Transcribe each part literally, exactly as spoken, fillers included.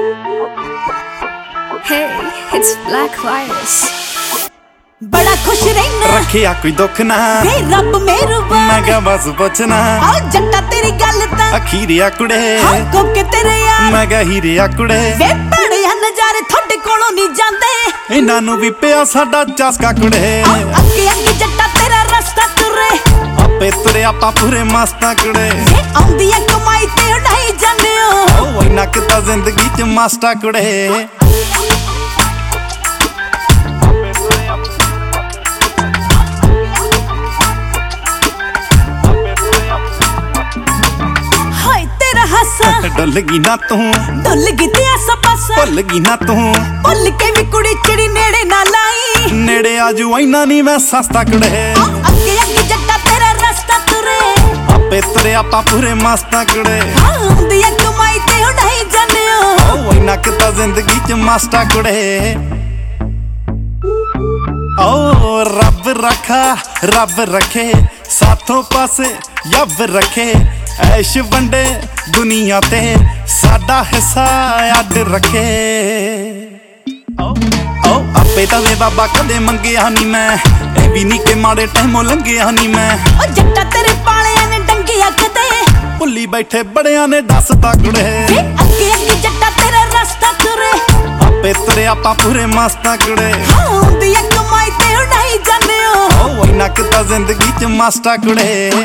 Hey, it's Black Virus. बड़ा खुश रहना रखिया कोई दुख ना वे रब मेहरबान मैं क्या बस पुछना आओ जट्टा तेरी गल ता अखीरिया कुड़े हाँ को के तेरे यार मैं क्या हीरिया कुड़े वे बड़े नजारे थोड़े कोलों नहीं जाते इन्हां नूं भी पिया साडा चस्का कुड़े अगे अगे जट्टा तेरा रास्ता तुरे आपे तुरे आपा पूरे मस्ता कुड़े वे आउंदी है कमाई ते उड़ाई जाने हो ओ इन्हां किता जिंदगी च मास्टा कुड़े डुलगी ना तू डुलगी ते आसा पासा भुलगी ना तू भुल के भी कुड़ी चिड़ी नेड़े ना लाई नेड़े आजू आईना नहीं मैं सस्ता कुड़े अगे अगे जट्टा तेरा रास्ता तुरे आपे तुरे आपा पूरे मस्ता कुड़े आउंदी है कमाई ते उड़ाई जाने हो ओ इन्हां किता जिंदगी च मास्टा कुड़े ओ रब रखा रब रखे साथों पासे यब रखे ऐश वंडे दुनिया ते साडा हिस्सा अड रखे ओ ओ आपे तवे बाबा कदे मंगिया नी मैं ए भी नी के माड़े टाइमों लंघिया नी मैं ओ जट्टा तेरे पालियां ने डंगिया कदे भुल्ली बैठे बड़ियां ने दसता कुड़े अगे अगे जट्टा तेरा रास्ता तुरे आपे तुरे आपा पूरे मस्ता कुड़े आउंदी है कमाई ते उड़ाई जाने हो ओ इन्हां किता जिंदगी च मास्टा कुड़े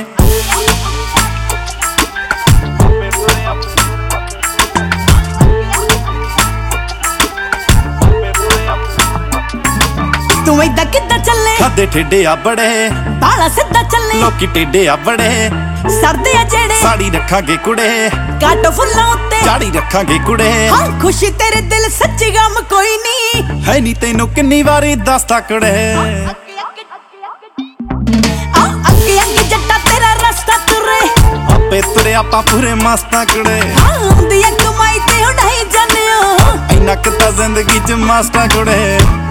तू इदा किदा चले खादे ठेडे आ बड़े बाला सीधा चले लोकी टेडे आ बड़े सरदे आ जेड़े साड़ी रखांगे कुड़े काटो फुल्लां उत्ते चाड़ी रखांगे कुड़े हाँ खुशी तेरे दिल सच्ची गम कोई नहीं है नी तैनू किन्नी वारी दसता कुड़े अगे अगे जट्टा तेरा रास्ता तुरे आपे तुरे आपा पूरे मस्ता कुड़े आउंदी है कमाई ते उड़ाई जाने हो इन्हां किता जिंदगी च मास्टा कुड़े।